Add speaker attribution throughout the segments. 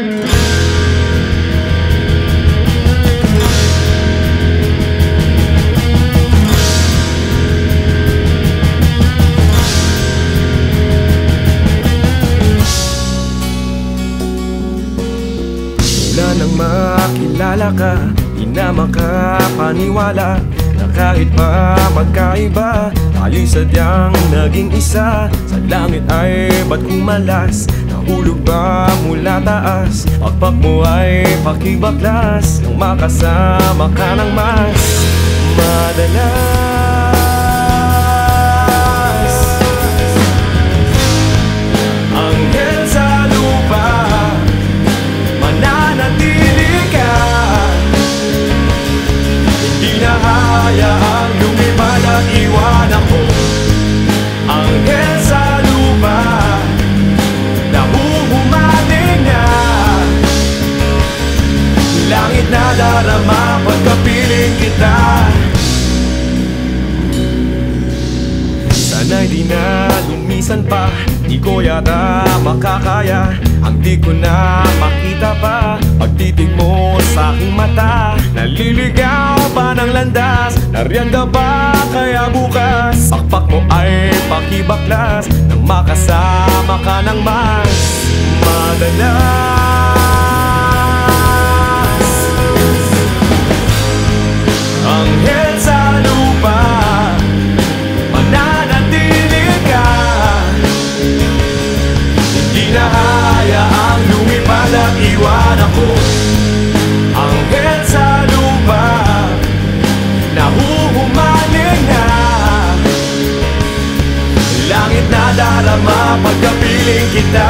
Speaker 1: Mula nang makilala ka, di na makapaniwala na kahit pa magkaiba, tayo'y sadyang naging isa. Sa langit ay ba't kumalas? Nahulog ba mula taas? Pagpak mo ay pakibaklas nang makasama ka ng mas madalas. Anghel sa lupa, mananatili ka. Hindi na hayaang lumipad at iwan ako. Anghel sa lupa, nahuhumaling na. Langit na darama pagkapiling kita. Sana'y di na lumisan pa, di ko yata makakaya. Ang di ko na makita pa, pagtitig mo sa aking mata. Naliligaw pa ng landas, nariyan ka ba kaya bukas? Pakpak mo ay pakibaklas nang makasama ka ng mas madalas. Anghel sa lupa, mananatili ka. Hindi na hayaang lumipad at iwan ako. Anghel sa lupa, nahuhumaling na. Langit na darama pagkapiling kita.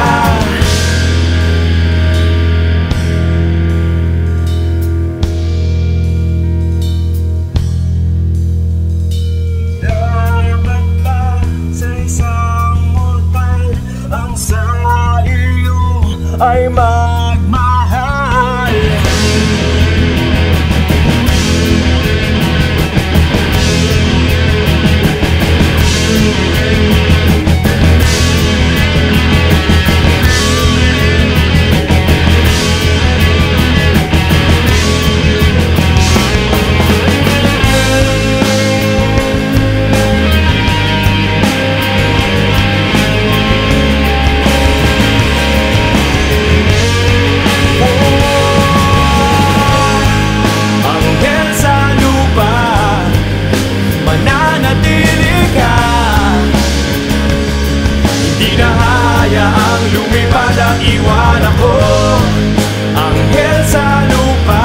Speaker 1: Dapat ba sa isang mortal ang sa iyo ay magmahal? Ang lumipad at iwan ako. Anghel sa lupa,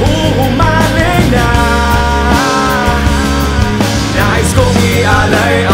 Speaker 1: nahuhumaling na. Nais kong ialay